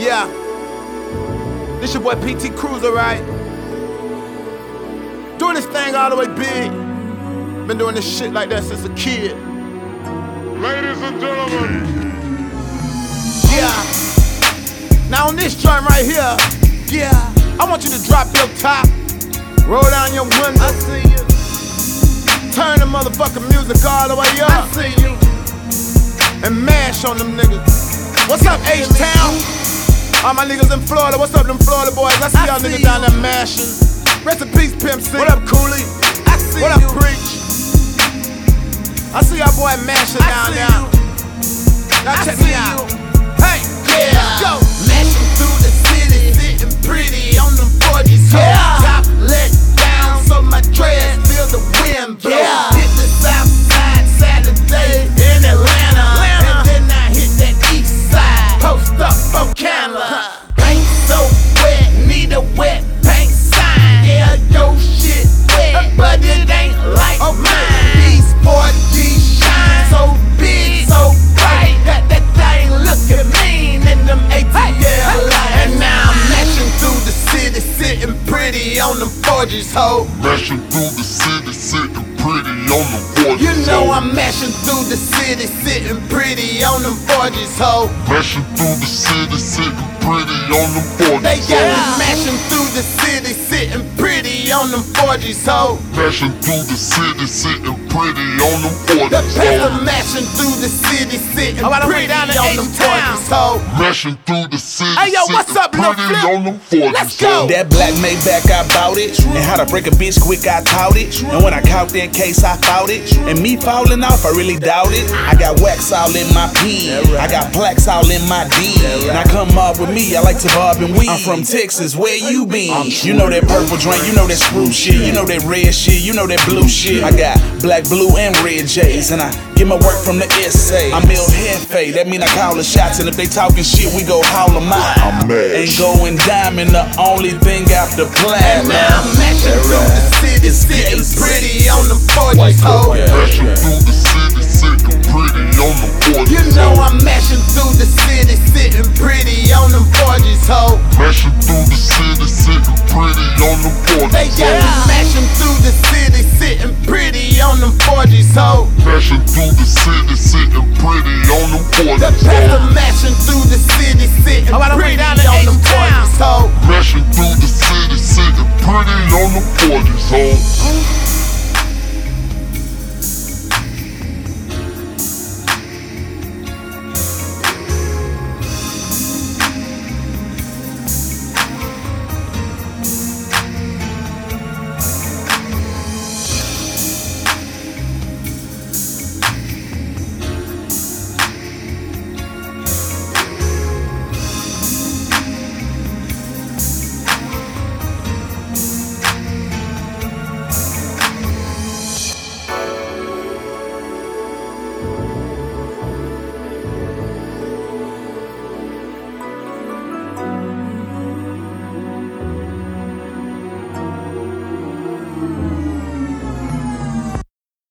Yeah, this your boy PT Cruiser, right? Doing this thing all the way big. Been doing this shit like that since a kid. Ladies and gentlemen. Yeah. Now on this joint right here, yeah, I want you to drop your top, roll down your window. I see you. Turn the motherfucking music all the way up. I see you. And mash on them niggas. What's up, H-Town? All my niggas in Florida, what's up them Florida boys? I see y'all niggas down there mashing. Rest in peace, Pimp C. What up, Cooley? I see what up, Preach? I see y'all boy mashing down there. Now check me out. Hey, yeah, let's go. Mashing through the city, sitting pretty on them 40s. Yeah. Top let down so my dreads feel the wind blow. Yeah. Hit the south side Saturday in Atlanta. And then I hit that east side, post up on Canada. Paint so wet, need a wet paint sign. Yeah, your shit wet, but it ain't like mine. These 4G shine so big, so bright, got that thing looking mean in them ATL lights. And now I'm mashing through the city, sitting pretty on them 4Gs, ho. Mashing through the city, sitting pretty on them 4Gs. You know I'm mashing through the city, sitting pretty on them 4Gs, ho. Mashing through the city, sitting pretty on them 4Gs. They got me mashing through the city, sitting pretty on them 4Gs, ho. Mashing through the city, sitting pretty on them 4Gs. The best of mashing through the city, sitting pretty on them 4Gs, ho. Mashing through the city, Hey, yo, what's up, Lil pretty Flip? on them 4Gs. Let's go. That black Maybach, I bought it. And how to break a bitch quick, I taught it. And when I caught that case, I fought it. And me falling off, I really doubt it. I got wax all in my pen. I got plaques all in my D. Now come up with me, I like to bob and weed. I'm from Texas, where you been? You know that purple drink, you know that screw shit. You know that red shit, you know that blue shit. I got black, blue, and red J's. And I get my work from the SA. I'm El Jefe, that mean I call the shots. And if they talking shit, we go haul them out. I'm mad. Ain't going diamond, the only thing after platinum. And now I'm mashing through the city, sitting pretty on them 4Gs, ho. Mashing through the city, sitting pretty on them 4Gs. You know I'm mashing through the city,